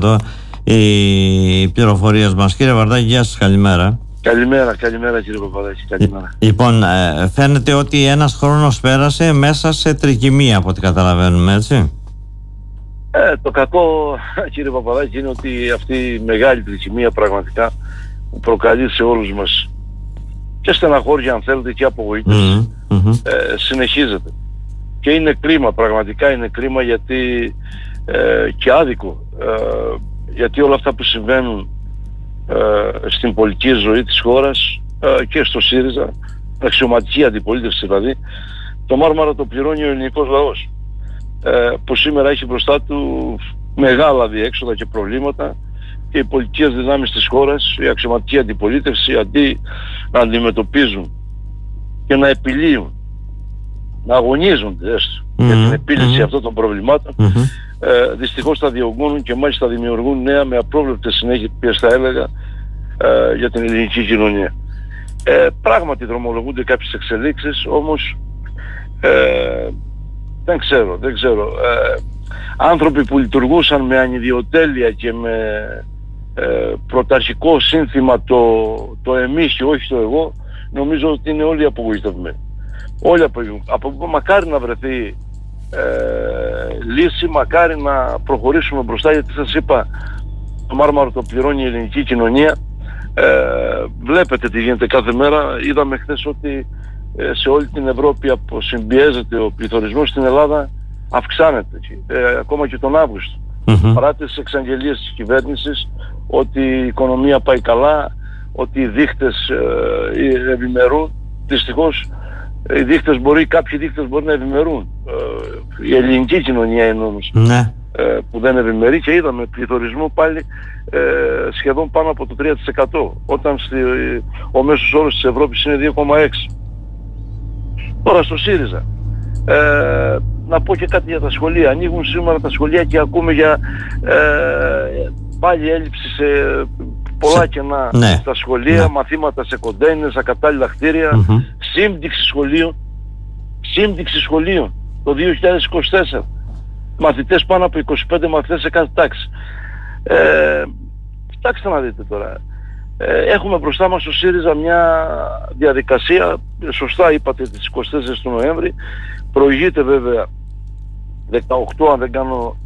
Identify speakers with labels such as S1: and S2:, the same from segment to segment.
S1: εδώ οι πληροφορίες μας. Κύριε Βαρδάκη, γεια σας, καλημέρα.
S2: Καλημέρα κύριε Παπαδάκη, καλημέρα.
S1: Λοιπόν, φαίνεται ότι ένας χρόνος πέρασε μέσα σε τρικυμία, από ό,τι καταλαβαίνουμε, έτσι.
S2: Το κακό, κύριε Παπαδάκη, είναι ότι αυτή η μεγάλη τρικυμία πραγματικά που προκαλεί σε όλους μας και στεναχώρια, αν θέλετε, και απογοήτευση, συνεχίζεται. Και είναι κρίμα, πραγματικά είναι κρίμα, γιατί και άδικο, γιατί όλα αυτά που συμβαίνουν στην πολιτική ζωή της χώρας και στο ΣΥΡΙΖΑ, αξιωματική αντιπολίτευση δηλαδή, το μάρμαρα το πληρώνει ο ελληνικός λαός, που σήμερα έχει μπροστά του μεγάλα διέξοδα και προβλήματα, και οι πολιτικές δυνάμεις της χώρας, η αξιωματική αντιπολίτευση, αντί να αντιμετωπίζουν και να επιλύουν, να αγωνίζονται έστω για την επίλυση αυτών των προβλημάτων, δυστυχώς τα διωγγούν και μάλιστα δημιουργούν νέα με απρόβλεπτες συνέχειες, θα έλεγα, για την ελληνική κοινωνία. Πράγματι δρομολογούνται κάποιες εξελίξεις, όμως δεν ξέρω. Άνθρωποι που λειτουργούσαν με ανιδιοτέλεια και με πρωταρχικό σύνθημα το εμείς και όχι το εγώ, νομίζω ότι είναι όλοι απογοητευμένοι. Μακάρι να βρεθεί λύση, μακάρι να προχωρήσουμε μπροστά, γιατί σας είπα, το μάρμαρο το πληρώνει η ελληνική κοινωνία. Βλέπετε τι γίνεται κάθε μέρα. Είδαμε χθες ότι σε όλη την Ευρώπη αποσυμπιέζεται ο πληθωρισμός, στην Ελλάδα αυξάνεται, ακόμα και τον Αύγουστο, παρά τις εξαγγελίες της κυβέρνησης ότι η οικονομία πάει καλά, ότι οι δείχτες ευημερούν. Δυστυχώς κάποιοι δείχτες μπορεί να ευημερούν. Η ελληνική κοινωνία είναι όμως που δεν ευημερεί, και είδαμε πληθωρισμό πάλι σχεδόν πάνω από το 3%, όταν ο μέσος όρος της Ευρώπης είναι 2,6%. Τώρα στο ΣΥΡΙΖΑ, να πω και κάτι για τα σχολεία. Ανοίγουν σήμερα τα σχολεία και ακούμε για πάλι έλλειψη σε πολλά κενά στα σχολεία, μαθήματα σε κοντέινερς, ακατάλληλα κτίρια, σύμπτυξη σχολείων το 2024. Μαθητές, πάνω από 25 μαθητές σε κάθε τάξη. Κοιτάξτε να δείτε τώρα. Έχουμε μπροστά μας στο ΣΥΡΙΖΑ μια διαδικασία, σωστά είπατε, τις 24 του Νοέμβρη. Προηγείται βέβαια 18, αν δεν κάνω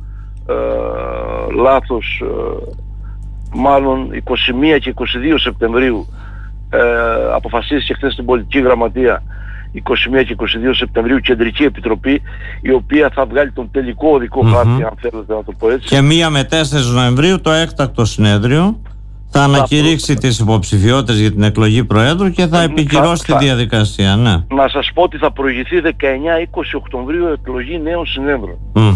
S2: λάθος, μάλλον 21 και 22 Σεπτεμβρίου, αποφασίστηκε χθες στην Πολιτική Γραμματεία, 21 και 22 Σεπτεμβρίου, Κεντρική Επιτροπή, η οποία θα βγάλει τον τελικό οδικό χάρτη, αν θέλετε να το πω έτσι. Και
S1: 1 με 4 Νοεμβρίου το έκτακτο συνέδριο θα ανακηρύξει τις υποψηφιότητες για την εκλογή Προέδρου και θα επικυρώσει τη διαδικασία.
S2: Να σας πω ότι θα προηγηθεί 19-20 Οκτωβρίου εκλογή νέων συνέδρων,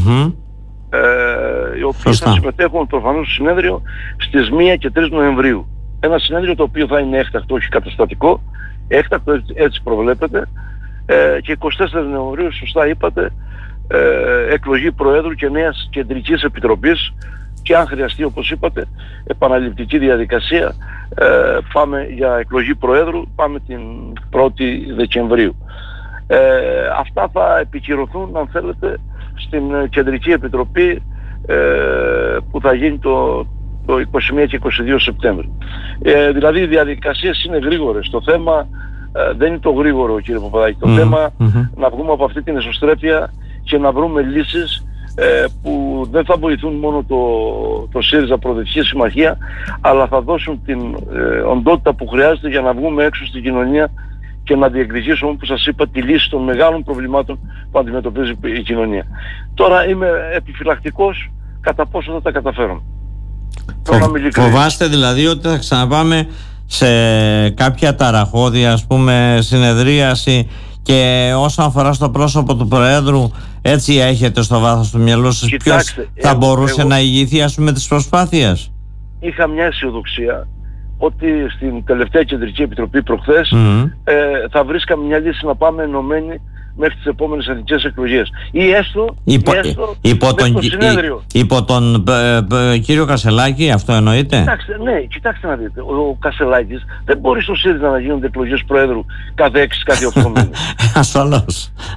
S2: οι οποίοι θα συμμετέχουν προφανώς στο συνέδριο στις 1 και 3 Νοεμβρίου. Ένα συνέδριο το οποίο θα είναι έκτακτο, όχι καταστατικό. Έκτακτο, έτσι προβλέπεται. Και 24 Νοεμβρίου, σωστά είπατε, εκλογή Προέδρου και νέας Κεντρικής Επιτροπής, και αν χρειαστεί, όπως είπατε, επαναληπτική διαδικασία, πάμε για εκλογή Προέδρου, πάμε την 1η Δεκεμβρίου. Αυτά θα επικυρωθούν, αν θέλετε, στην Κεντρική Επιτροπή, που θα γίνει το 21 και 22 Σεπτέμβρη. Δηλαδή οι διαδικασίες είναι γρήγορες. Το θέμα δεν είναι το γρήγορο, κύριε Παπαδάκη. Το θέμα να βγούμε από αυτή την εσωστρέφεια και να βρούμε λύσεις που δεν θα βοηθούν μόνο το ΣΥΡΙΖΑ Προοδευτική Συμμαχία, αλλά θα δώσουν την οντότητα που χρειάζεται για να βγούμε έξω στην κοινωνία και να διεκδικήσουμε, όπως σας είπα, τη λύση των μεγάλων προβλημάτων που αντιμετωπίζει η κοινωνία. Τώρα είμαι επιφυλακτικός κατά πόσο θα τα καταφέρουμε.
S1: Φοβάστε δηλαδή ότι θα ξαναπάμε σε κάποια ταραχώδη, ας πούμε, συνεδρίαση, και όσον αφορά στο πρόσωπο του Προέδρου, έτσι έχετε στο βάθος του μυαλού σας ποιος θα μπορούσε να ηγηθεί, ας πούμε, τις προσπάθειες?
S2: Είχα μια αισιοδοξία ότι στην τελευταία Κεντρική Επιτροπή προχθές θα βρίσκαμε μια λύση να πάμε ενωμένοι μέχρι τις επόμενες εθνικές εκλογές, ή έστω το συνέδριο.
S1: Υπό τον κύριο Κασελάκη, αυτό εννοείται?
S2: Κοιτάξτε να δείτε, ο Κασελάκης δεν μπορεί στο ΣΥΡΙΖΑ να γίνονται εκλογές Προέδρου κάθε 6-8 μήνες.
S1: Ασφαλώς.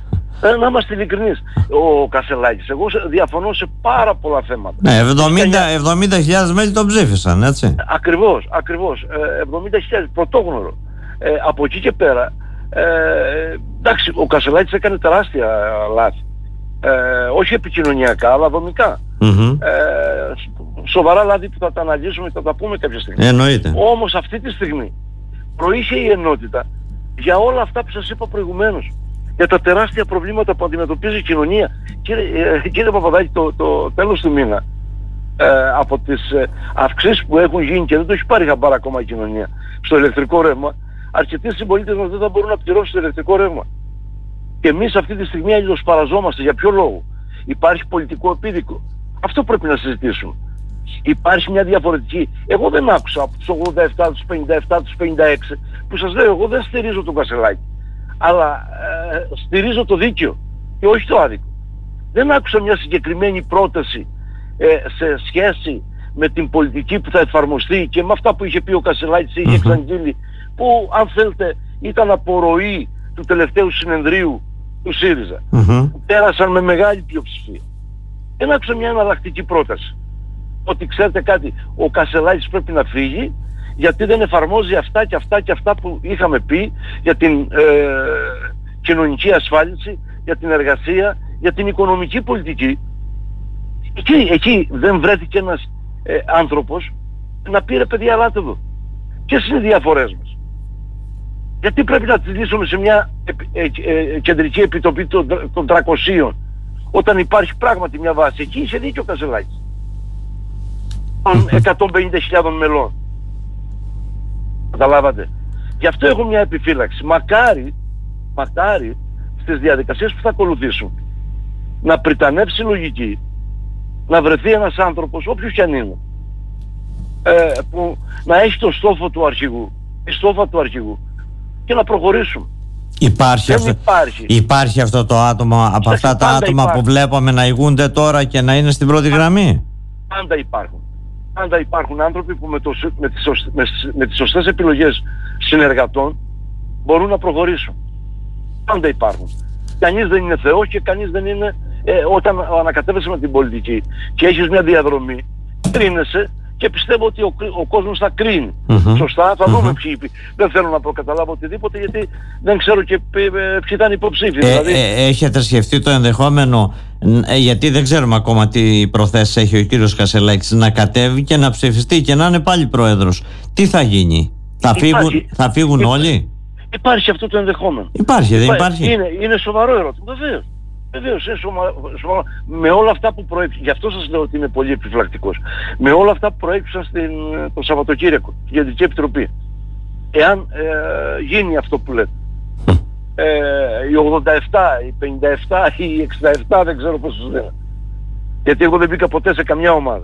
S2: Να είμαστε ειλικρινείς. Ο Κασελάκης, εγώ διαφωνώ σε πάρα πολλά θέματα.
S1: Ναι, 70.000 μέλη τον ψήφισαν, έτσι.
S2: Ακριβώς. 70.000, πρωτόγνωρο. Από εκεί και πέρα, εντάξει, ο Κασελάκης έκανε τεράστια λάθη. Όχι επικοινωνιακά, αλλά δομικά. Σοβαρά λάθη που θα τα αναλύσουμε και θα τα πούμε κάποια στιγμή.
S1: Εννοείται.
S2: Όμως αυτή τη στιγμή προείχε η ενότητα για όλα αυτά που σας είπα προηγουμένως. Για τα τεράστια προβλήματα που αντιμετωπίζει η κοινωνία. Κύριε Παπαδάκη, το τέλος του μήνα, από τις αυξήσεις που έχουν γίνει και δεν το έχει πάρει χαμπάρα ακόμα η κοινωνία στο ηλεκτρικό ρεύμα, αρκετοί συμπολίτες μας δεν θα μπορούν να πληρώσουν το ηλεκτρικό ρεύμα. Και εμείς αυτή τη στιγμή αλληλοσπαραζόμαστε. Για ποιο λόγο? Υπάρχει πολιτικό επίδικο. Αυτό πρέπει να συζητήσουμε. Υπάρχει μια διαφορετική. Εγώ δεν άκουσα από τους 87, τους 57, τους 56 που σας λέω, εγώ δεν στηρίζω τον Κασελάκη. Αλλά στηρίζω το δίκαιο και όχι το άδικο. Δεν άκουσα μια συγκεκριμένη πρόταση σε σχέση με την πολιτική που θα εφαρμοστεί και με αυτά που είχε πει ο Κασελάκης, είχε εξαγγείλει, που αν θέλετε ήταν απορροή του τελευταίου συνεδρίου του ΣΥΡΙΖΑ. Πέρασαν με μεγάλη πλειοψηφία. Δεν άκουσα μια εναλλακτική πρόταση. Ότι ξέρετε κάτι, ο Κασελάκης πρέπει να φύγει γιατί δεν εφαρμόζει αυτά και αυτά και αυτά που είχαμε πει για την κοινωνική ασφάλιση, για την εργασία, για την οικονομική πολιτική. Εκεί δεν βρέθηκε ένας άνθρωπος να πει ρε παιδιά ελάτε εδώ. Ποιες είναι οι διαφορές μας? Γιατί πρέπει να τις λύσουμε σε μια κεντρική επιτροπή των 300 όταν υπάρχει πράγματι μια βάση? Εκεί είχε δίκιο ο Κασελάκης των 150.000 μελών. Καταλάβατε? Γι' αυτό έχω μια επιφύλαξη. Μακάρι στις διαδικασίες που θα ακολουθήσουν να πριτανεύσει λογική, να βρεθεί ένας άνθρωπος, όποιος κι αν είναι, που να έχει το στόφο του αρχηγού, η στόφα του αρχηγού και να προχωρήσουμε.
S1: Υπάρχει αυτό το άτομο από αυτά τα άτομα που βλέπουμε να ηγούνται τώρα και να είναι στην πρώτη γραμμή? Πάντα υπάρχουν άνθρωποι που με τις σωστές επιλογές συνεργατών μπορούν να προχωρήσουν. Πάντα υπάρχουν. Κανείς δεν είναι Θεός και κανείς δεν είναι... όταν ανακατεύεσαι με την πολιτική και έχεις μια διαδρομή, κρίνεσαι και πιστεύω ότι ο κόσμος θα κρίνει. Σωστά, θα δούμε ποιοι. Δεν θέλω να προκαταλάβω οτιδήποτε γιατί δεν ξέρω και ποιοι ήταν υποψήφοι. Δηλαδή... Έχετε σκεφτεί το ενδεχόμενο, γιατί δεν ξέρουμε ακόμα τι προθέσεις έχει ο κύριος Κασελάκης, να κατέβει και να ψηφιστεί και να είναι πάλι πρόεδρος? Τι θα γίνει? Θα φύγουν όλοι?
S2: Υπάρχει αυτό το ενδεχόμενο.
S1: Δεν υπάρχει?
S2: Είναι σοβαρό ερώτημα. Βεβαίως, είναι σοβαρό. Με όλα αυτά που προέκυψαν, γι' αυτό σας λέω ότι είναι πολύ επιφυλακτικός. Με όλα αυτά που προέκυψαν το Σαββατοκύριακο, στην Κεντρική Επιτροπή, εάν γίνει αυτό που λέτε, οι 87, οι 57, οι 67, δεν ξέρω πώς τους λένε, γιατί εγώ δεν μπήκα ποτέ σε καμιά ομάδα,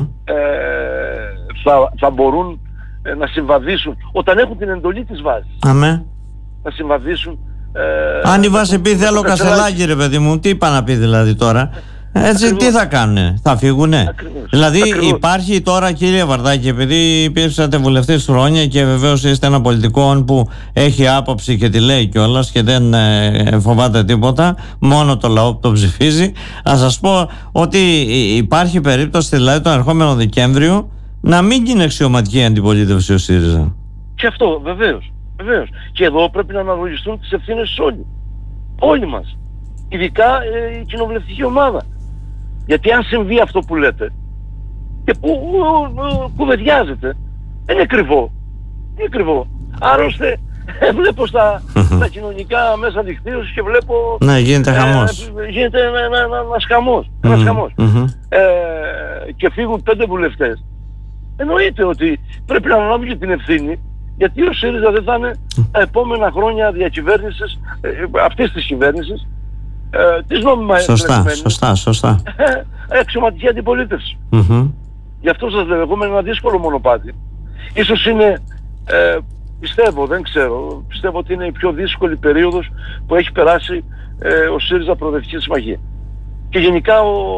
S2: θα μπορούν να συμβαδίσουν όταν έχουν την εντολή της βάσης. Να συμβαδίσουν.
S1: Αν η βάση πει θέλω Κασελάκη ρε παιδί μου, τι είπα να πει δηλαδή τώρα? Έτσι τι θα κάνουνε? Θα φύγουνε? Δηλαδή υπάρχει τώρα, κύριε Βαρδάκη, επειδή υπήρξατε βουλευτής χρόνια και βεβαίως είστε ένα πολιτικό που έχει άποψη και τη λέει κιόλας και δεν φοβάται τίποτα, μόνο το λαό που το ψηφίζει, να σας πω ότι υπάρχει περίπτωση δηλαδή τον ερχόμενο Δεκέμβριο να μην γίνει αξιωματική αντιπολίτευση ο ΣΥΡΙΖΑ.
S2: Και αυτό βεβαίως. Και εδώ πρέπει να αναλογιστούν τις ευθύνες όλοι. Όλοι μας. Ειδικά η κοινοβουλευτική ομάδα. Γιατί αν συμβεί αυτό που λέτε και που κουβεντιάζεται, δεν είναι κρυβό. Άλλωστε βλέπω στα κοινωνικά μέσα δικτύωσης και βλέπω...
S1: Ναι, γίνεται χαμός.
S2: Γίνεται ένας χαμός. Και φύγουν 5 βουλευτές. Εννοείται ότι πρέπει να αναλάβει και την ευθύνη, γιατί ο ΣΥΡΙΖΑ δεν θα είναι τα επόμενα χρόνια διακυβέρνησης αυτής της κυβέρνησης της νόμιμα
S1: σωστά.
S2: Αξιωματική αντιπολίτευση. Γι' αυτό σας λέω, εγώ με ένα δύσκολο μονοπάτι. Ίσως είναι, πιστεύω ότι είναι η πιο δύσκολη περίοδος που έχει περάσει ο ΣΥΡΙΖΑ Προοδευτική Συμμαχία. Και γενικά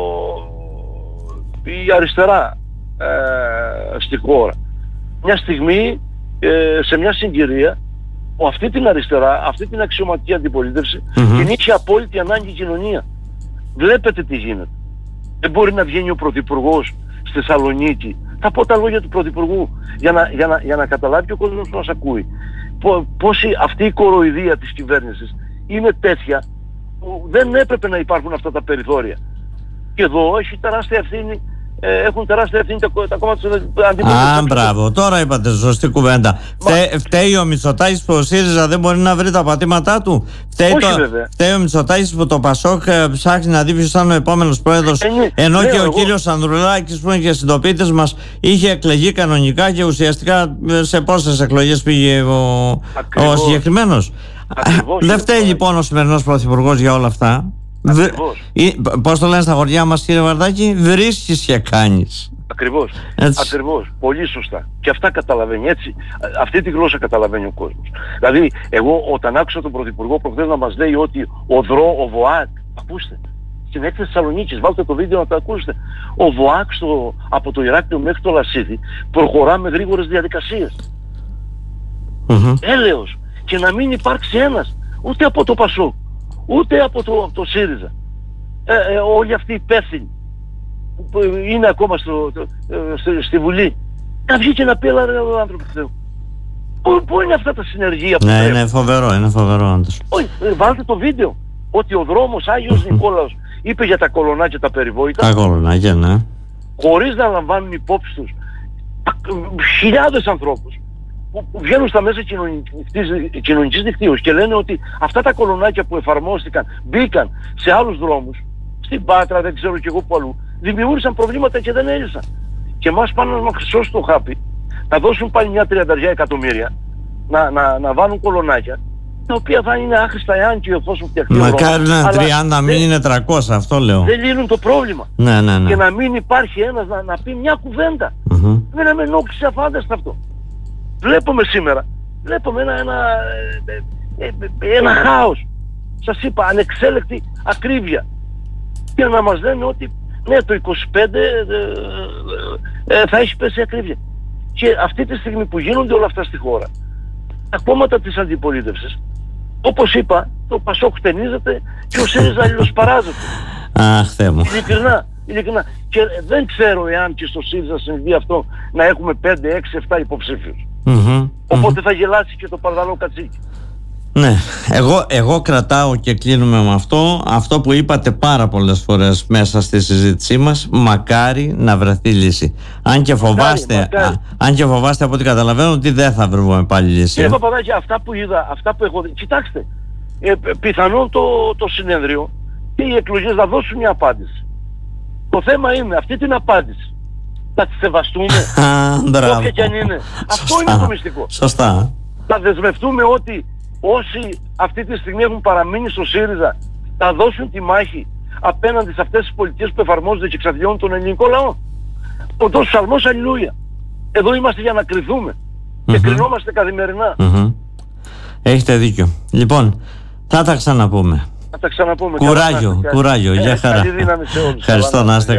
S2: η αριστερά στη χώρα. Μια στιγμή, σε μια συγκυρία αυτή την αριστερά, αυτή την αξιωματική αντιπολίτευση, την είχε απόλυτη ανάγκη η κοινωνία. Βλέπετε τι γίνεται. Δεν μπορεί να βγαίνει ο Πρωθυπουργός στη Θεσσαλονίκη. Θα πω τα λόγια του Πρωθυπουργού για να καταλάβει και ο κόσμος που μας ακούει. Πόση αυτή η κοροϊδία της κυβέρνησης είναι τέτοια που δεν έπρεπε να υπάρχουν αυτά τα περιθώρια. Και εδώ έχουν τεράστια ευθύνη τα κόμματα της αντιπολίτευσης.
S1: Μπράβο, τώρα είπατε σωστή κουβέντα. Φταίει ο Μητσοτάκης που ο ΣΥΡΙΖΑ δεν μπορεί να βρει τα πατήματά του. Φταίει ο Μητσοτάκης που το ΠΑΣΟΚ ψάχνει να δει ποιος θα είναι ο επόμενος πρόεδρος. Ενώ και ο κύριος Ανδρουλάκης που είναι και συντοπίτης μας είχε εκλεγεί κανονικά και ουσιαστικά σε πόσες εκλογές πήγε ο συγκεκριμένος. Δεν φταίει λοιπόν ο σημερινός πρωθυπουργός για όλα αυτά. Πώς το λένε στα χωριά μας, κύριε Βαρδάκη, βρίσκεις και κάνεις.
S2: Ακριβώς, πολύ σωστά. Και αυτά καταλαβαίνει, έτσι, αυτή τη γλώσσα καταλαβαίνει ο κόσμος. Δηλαδή, εγώ όταν άκουσα τον Πρωθυπουργό προχθές να μας λέει ότι ο ΒΟΑΚ, ακούστε, στην έκθεση της Θεσσαλονίκης, βάλτε το βίντεο να το ακούσετε, ο ΒΟΑΚ από το Ηράκλειο μέχρι το Λασίδι προχωρά με γρήγορες διαδικασίες. Έλεος. Και να μην υπάρξει ένας, ούτε από το ΠΑΣΟΚ, ούτε από το ΣΥΡΙΖΑ. Όλοι αυτοί οι υπεύθυνοι που είναι ακόμα στη Βουλή, να βγει και να πει, αλλά ρε ο άνθρωπος του Θεού. Πού είναι αυτά τα συνεργεία που
S1: ναι, είναι φοβερό όντως.
S2: Βάλτε το βίντεο ότι ο δρόμος Άγιος Νικόλαος είπε για τα κολονάκια τα περιβόητα.
S1: Τα κολονάκια, ναι.
S2: Χωρίς να λαμβάνουν υπόψη τους χιλιάδες ανθρώπους που βγαίνουν στα μέσα κοινωνικής δικτύωσης και λένε ότι αυτά τα κολονάκια που εφαρμόστηκαν μπήκαν σε άλλους δρόμους, στην Πάτρα, δεν ξέρω και εγώ που αλλού, δημιούργησαν προβλήματα και δεν έλυσαν. Και εμάς πάνε να μας χρυσώσουν το χάπι, να δώσουν πάλι μια 30 εκατομμύρια, να βάλουν κολονάκια, τα οποία θα είναι άχρηστα εάν και εφόσον φτιαχτεί ο δρόμος.
S1: Μακάρι να 30, μην είναι 300, αυτό λέω.
S2: Δεν λύνουν το πρόβλημα.
S1: Ναι.
S2: Και να μην υπάρχει ένας να πει μια κουβέντα. Δεν με ενόχλησε αφάνταστα αυτό. Βλέπουμε σήμερα, ένα χάος. Σας είπα, ανεξέλεκτη ακρίβεια. Και να μας λένε ότι ναι, το 25 θα έχει πέσει ακρίβεια. Και αυτή τη στιγμή που γίνονται όλα αυτά στη χώρα, τα κόμματα της αντιπολίτευσης, όπως είπα, το ΠΑΣΟΚ χτενίζεται και ο ΣΥΡΙΖΑ αλληλοσπαράζεται.
S1: Αχ, Θεέ μου.
S2: Ειλικρινά. Και δεν ξέρω εάν και στο ΣΥΡΙΖΑ συμβεί αυτό να έχουμε 5, 6, 7 υποψήφιους. Οπότε θα γελάσει και το παρδαλό κατσίκι.
S1: Ναι, εγώ κρατάω και κλείνουμε με αυτό που είπατε πάρα πολλές φορές μέσα στη συζήτησή μας, μακάρι να βρεθεί λύση. Αν και φοβάστε από ό,τι καταλαβαίνω ότι δεν θα βρούμε πάλι λύση.
S2: Κύριε Παπαδάκη, αυτά που είδα, αυτά που έχω δει, κοιτάξτε, πιθανόν το συνέδριο και οι εκλογές να δώσουν μια απάντηση. Το θέμα είναι αυτή την απάντηση θα τη σεβαστούμε, όποια και αν είναι. Αυτό είναι το μυστικό.
S1: Σωστά.
S2: Θα δεσμευτούμε ότι όσοι αυτή τη στιγμή έχουν παραμείνει στο ΣΥΡΙΖΑ θα δώσουν τη μάχη απέναντι σε αυτές τις πολιτικές που εφαρμόζονται και εξαθλιώνουν τον ελληνικό λαό. Ο τόσος ψαλμός αλληλούια. Εδώ είμαστε για να κρυθούμε και κρινόμαστε καθημερινά.
S1: Έχετε δίκιο. Λοιπόν, θα τα ξαναπούμε.
S2: Θα τα ξαναπούμε.
S1: Κουράγιο. Γεια χαρά.
S2: Καλή δύναμη σε όλους.
S1: Ευχαριστώ, να είστε